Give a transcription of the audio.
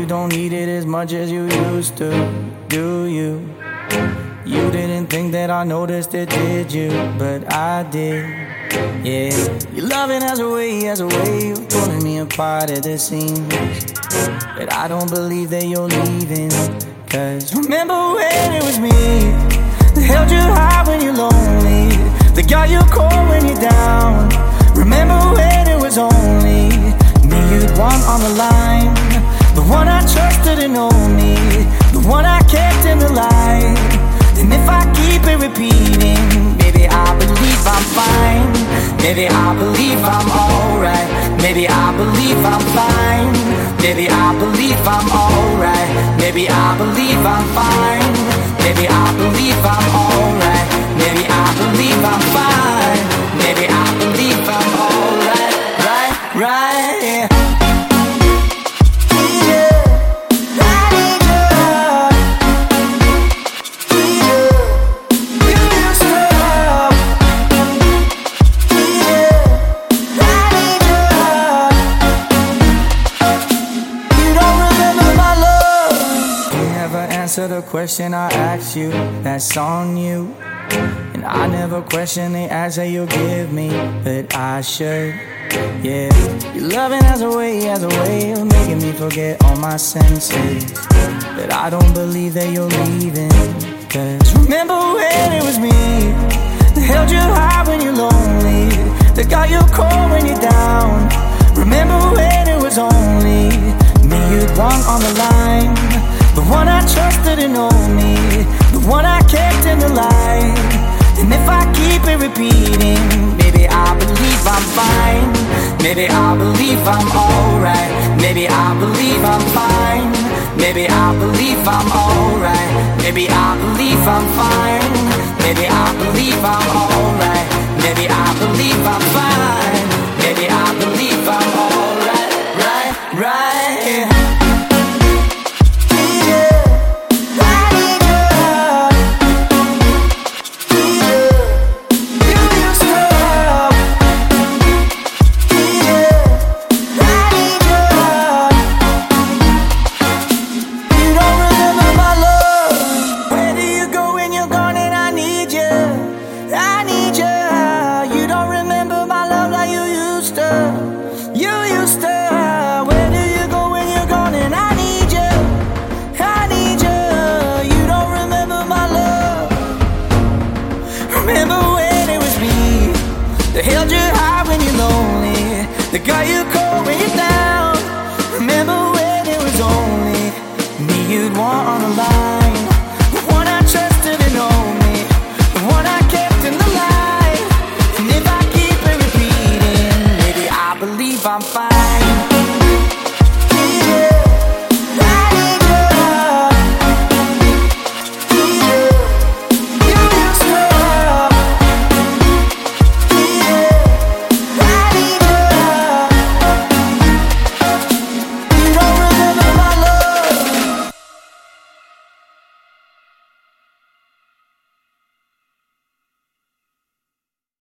you don't need it as much as you used to, do you? You didn't think that I noticed it, did you? But I did, yeah. Your loving has a way of pulling me apart at the seams. But I don't believe that you're leaving. Cause remember when it was me that held you high when you're lonely, that got you cold when you're down. Remember when it was only me you'd want on the line, the one I trusted and only, the one I kept in the light. And if I keep it repeating, maybe I believe I'm fine, maybe I believe I'm alright, maybe I believe I'm fine, maybe I believe I'm alright, maybe I believe I'm fine, maybe I believe I'm alright, maybe I believe I'm fine, maybe I believe I'm alright, right, yeah. Answer the question I asked you, that's on you. And I never question the answer you give me, but I should, yeah. Your loving has a way of making me forget all my senses. But I don't believe that you're leaving. Cause remember when it was me that held you high when you're lonely, that got you cold when you're down. Remember when it was only me you'd want on the line, the one I trusted and only, the one I kept in the light. And if I keep it repeating, maybe I believe I'm fine, maybe I believe I'm alright, maybe I believe I'm fine, maybe I believe I'm alright, maybe I believe I'm fine, maybe I believe I'm alright, maybe I believe I'm fine, maybe I believe I'm alright, right. Where do you go when you're gone and I need you? I need you. You don't remember my love. Remember when it was me that held you high when you're lonely, that got you cold when you're down. Remember when it was only me you'd want on the line.